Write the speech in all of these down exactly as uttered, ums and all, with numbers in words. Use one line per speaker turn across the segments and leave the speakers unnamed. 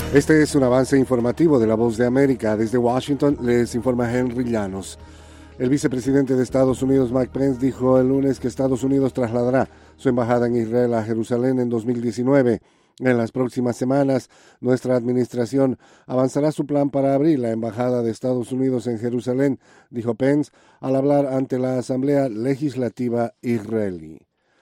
Este es un avance informativo de La Voz de América. Desde Washington les informa Henry Llanos. El vicepresidente de Estados Unidos, Mike Pence, dijo el lunes que Estados Unidos trasladará su embajada en Israel a Jerusalén en dos mil diecinueve. En las próximas semanas, nuestra administración avanzará su plan para abrir la embajada de Estados Unidos en Jerusalén, dijo Pence al hablar ante la Asamblea Legislativa israelí.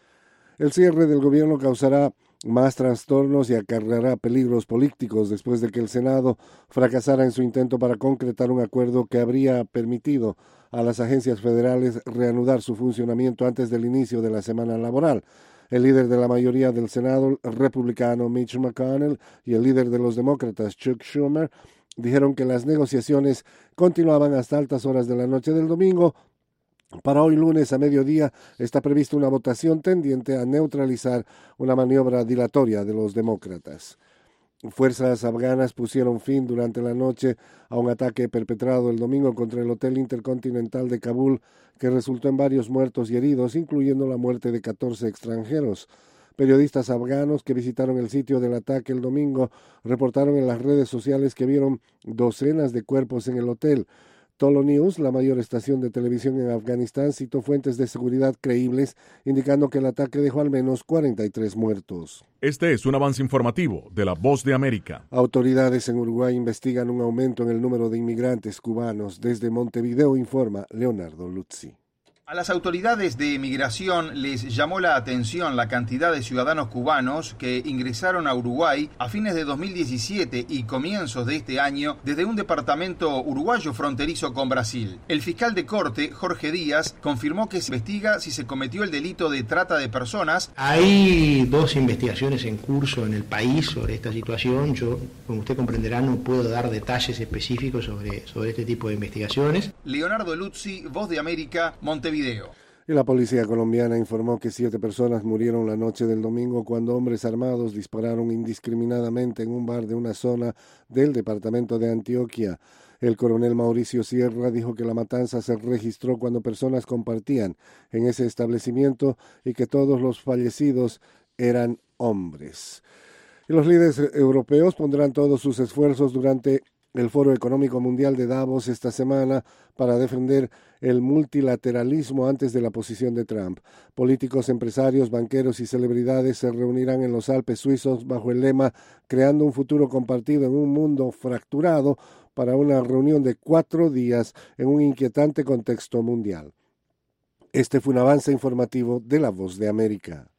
El cierre del gobierno causará más trastornos y acarreará peligros políticos después de que el Senado fracasara en su intento para concretar un acuerdo que habría permitido a las agencias federales reanudar su funcionamiento antes del inicio de la semana laboral. El líder de la mayoría del Senado, el republicano Mitch McConnell, y el líder de los demócratas, Chuck Schumer, dijeron que las negociaciones continuaban hasta altas horas de la noche del domingo. Para hoy lunes a mediodía está prevista una votación tendiente a neutralizar una maniobra dilatoria de los demócratas. Fuerzas afganas pusieron fin durante la noche a un ataque perpetrado el domingo contra el Hotel Intercontinental de Kabul, que resultó en varios muertos y heridos, incluyendo la muerte de catorce extranjeros. Periodistas afganos que visitaron el sitio del ataque el domingo reportaron en las redes sociales que vieron docenas de cuerpos en el hotel. Tolo News, la mayor estación de televisión en Afganistán, citó fuentes de seguridad creíbles indicando que el ataque dejó al menos cuarenta y tres muertos.
Este es un avance informativo de La Voz de América.
Autoridades en Uruguay investigan un aumento en el número de inmigrantes cubanos. Desde Montevideo informa Leonardo Luzzi.
A las autoridades de migración les llamó la atención la cantidad de ciudadanos cubanos que ingresaron a Uruguay a fines de dos mil diecisiete y comienzos de este año desde un departamento uruguayo fronterizo con Brasil. El fiscal de corte, Jorge Díaz, confirmó que se investiga si se cometió el delito de trata de personas.
Hay dos investigaciones en curso en el país sobre esta situación. Yo, como usted comprenderá, no puedo dar detalles específicos sobre, sobre este tipo de investigaciones.
Leonardo Luzzi, Voz de América, Montevideo.
Y la policía colombiana informó que siete personas murieron la noche del domingo cuando hombres armados dispararon indiscriminadamente en un bar de una zona del departamento de Antioquia. El coronel Mauricio Sierra dijo que la matanza se registró cuando personas compartían en ese establecimiento y que todos los fallecidos eran hombres. Y los líderes europeos pondrán todos sus esfuerzos durante el Foro Económico Mundial de Davos esta semana para defender el multilateralismo antes de la posición de Trump. Políticos, empresarios, banqueros y celebridades se reunirán en los Alpes suizos bajo el lema "Creando un futuro compartido en un mundo fracturado" para una reunión de cuatro días en un inquietante contexto mundial. Este fue un avance informativo de La Voz de América.